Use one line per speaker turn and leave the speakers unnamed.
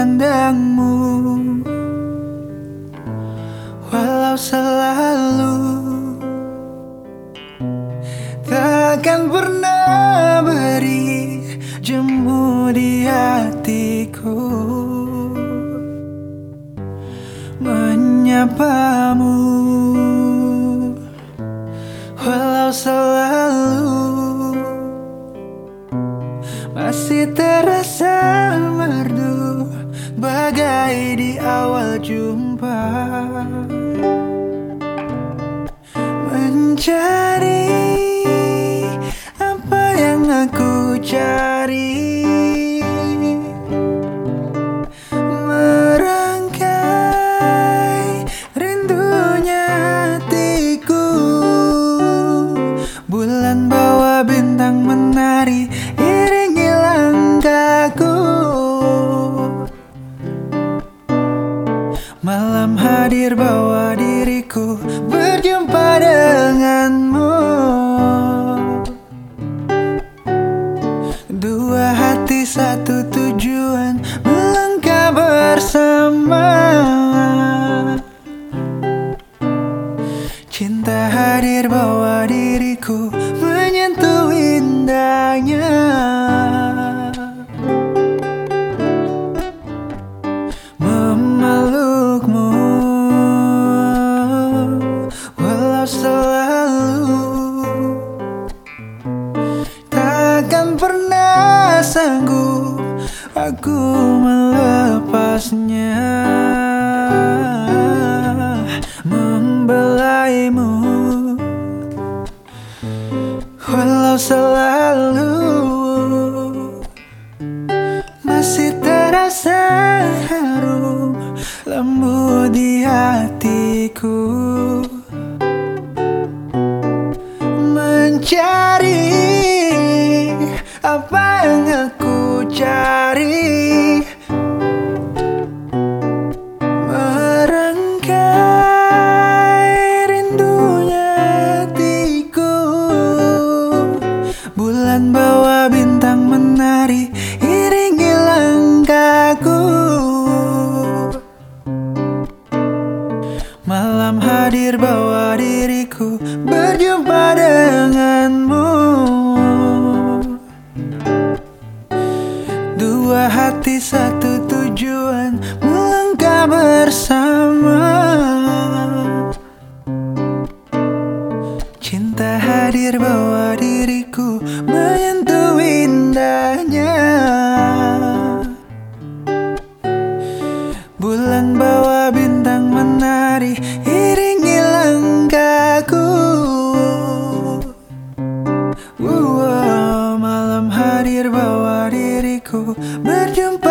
memandangmu, walau selalu takkan pernah beri jemu di hatiku, menyapamu walau selalu masih terasa merdu bagai di awal jumpa, mencari apa yang aku cari, merangkai rindunya hatiku. Bulan bawa bintang menari iringi langkahku, malam hadir bawa diriku berjumpa denganmu. Dua hati satu tujuan melangkah bersama, cinta hadir bawa diriku menyentuh indahnya. Memelukmu walau selalu takkan pernah sanggup aku melepasnya, membelaimu walau selalu masih terasa harum lembut di hatiku, mencari apa yang aku cari, merangkai rindunya hatiku. Bulan bawa bintang menari iringi langkahku, malam hadir bawa diriku berjumpa denganmu. Dua hati satu tujuan melangkah bersama, cinta hadir bawa diriku menyentuh indahnya. Bulan bawa bintang menari iringi langkahku. Malam hadir bawa diriku berjumpa